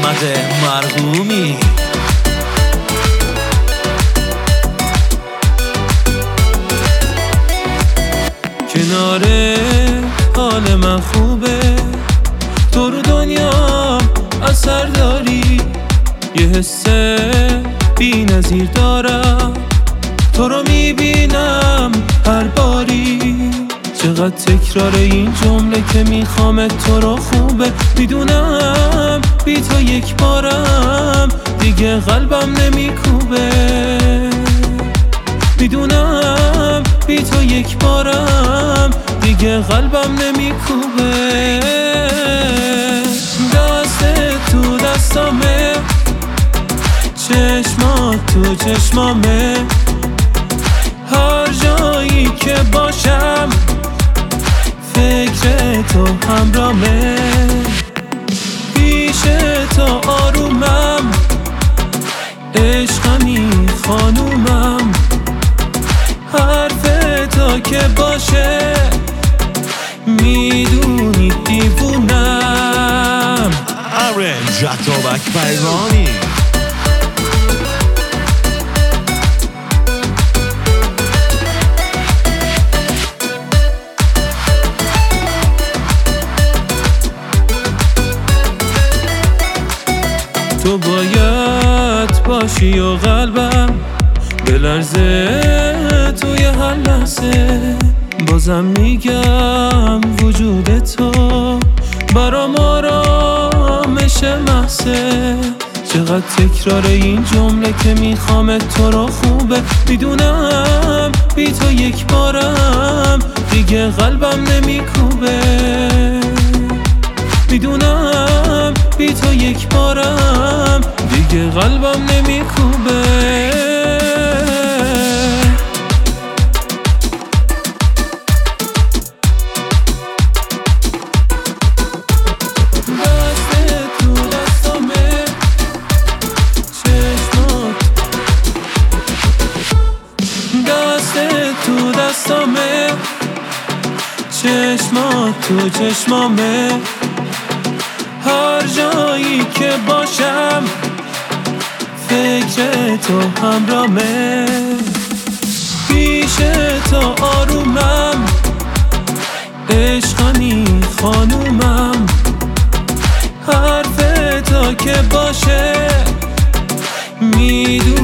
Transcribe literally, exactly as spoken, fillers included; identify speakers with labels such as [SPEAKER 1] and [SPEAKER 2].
[SPEAKER 1] محمد مرحومی. کناره حال من خوبه، تو رو دنیا اثر داری، یه حس بی نظیر دارم، تو رو میبینم هر باری. چقدر تکرار این جمله که میخوامت، تو رو خوبه میدونم، بی تو یک بارم دیگه قلبم نمیکوبه. میدونم بی تو یک بارم دیگه قلبم نمیکوبه. دست تو دستامه، چشمات تو چشمامه، هر جایی که باشم فکر تو همرامه. پیش تو آرومم، عشقمی خانومم، حرف تو که باشه میدونی دیوونم.
[SPEAKER 2] آرنج اتابک پیغامی.
[SPEAKER 1] تو باید باشی و قلبم بلرزه توی هر لحظه. بازم میگم وجود تو برام آرامش محضه. چقدر تکرار این جمله که میخوامت، تو رو خوبه میدونم، بی تو یک بارم دیگه قلبم نمیکوبه. میدونم بی تو یک بارم دیگه قلبم نمیکوبه. تو دستامه، چشمات تو چشمامه، هر جایی که باشم فکر تو همرامه. پیش تو آرومم، عشقانی خانومم، حرف تو که باشه میدونم